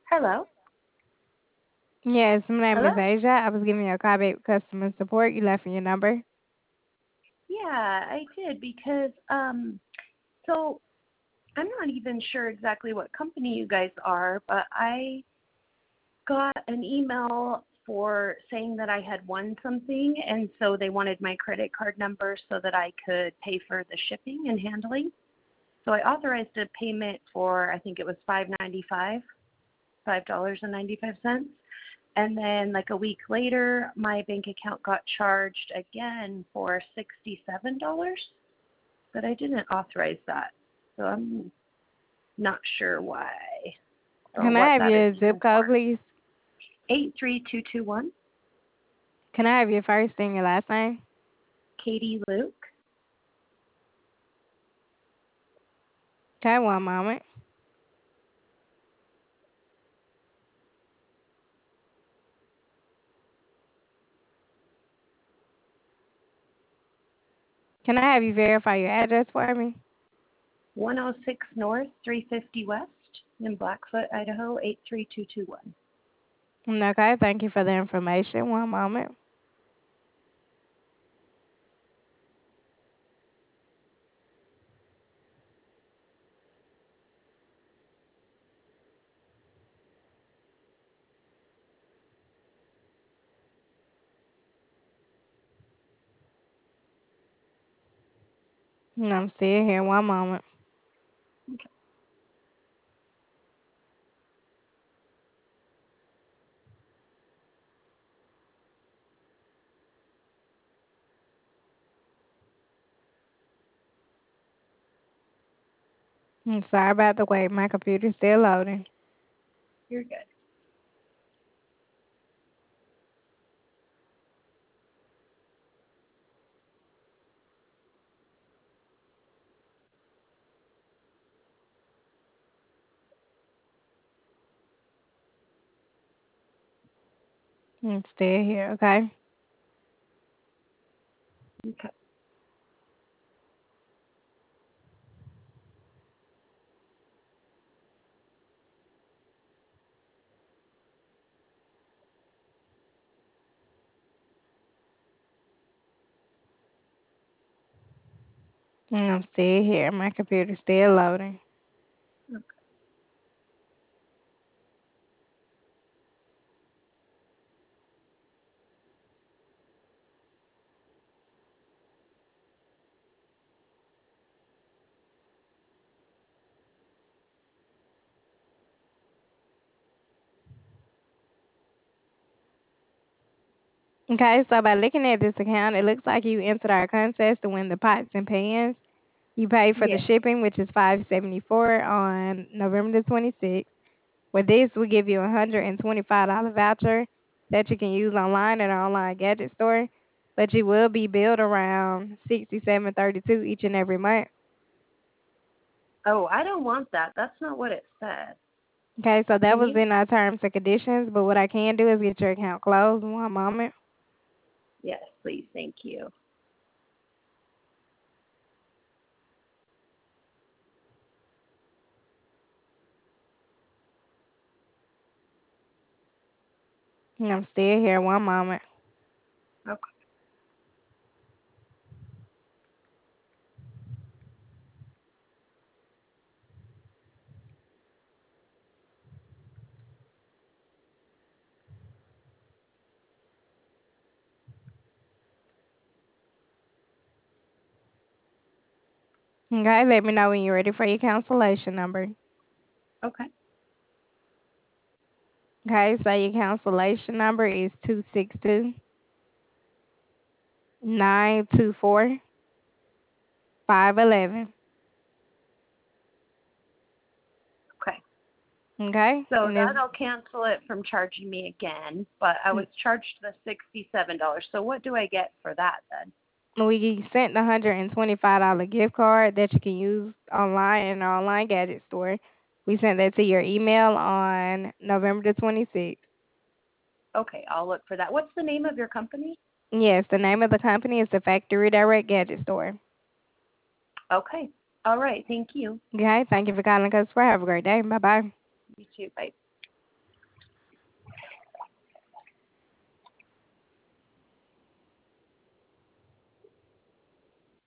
Hello? Yes, my name Hello? is Asia. I was giving you a call back with customer support. You left me your number. Yeah, I did because so I'm not even sure exactly what company you guys are, but I got an email for saying that I had won something, and so they wanted my credit card number so that I could pay for the shipping and handling. So I authorized a payment for, I think it was $5.95. And then like a week later, my bank account got charged again for $67, but I didn't authorize that. So I'm not sure why or Can I what have that is your even zip code, for. please? 83221, Can I have your first and your last name? Katie Luke. Okay, one moment. Can I have you verify your address for me? 106 North, 350 West in Blackfoot, Idaho, 83221. Okay, thank you for the information. One moment. I'm still here. One moment. I'm sorry about the wait. My computer's still loading. You're good. I'm still here, okay? Okay. I'm still here. My computer's still loading. Okay, so by looking at this account, it looks like you entered our contest to win the pots and pans. You pay for the Yes. shipping, which is $574 on November the 26th. With this, we give you a $125 voucher that you can use online at our online gadget store, but you will be billed around 67.32 each and every month. Oh, I don't want that. That's not what it said. Okay, so that Can was you? in our terms and conditions, but what I can do is get your account closed in one moment. Yes, please. Thank you. I'm still here, one moment. Okay. Okay, let me know when you're ready for your cancellation number. Okay. Okay, so your cancellation number is 262-924-511. Okay. Okay, So and it's that'll cancel it from charging me again, but I was charged the $67. So what do I get for that then? we sent the $125 gift card that you can use online in our online gadget store. We sent that to your email on November the 26th. Okay, I'll look for that. What's the name of your company? Yes, the name of the company is the Factory Direct Gadget Store. Okay. All right. Thank you. Okay, thank you for calling us. Have a great day. Bye bye. You too. Bye.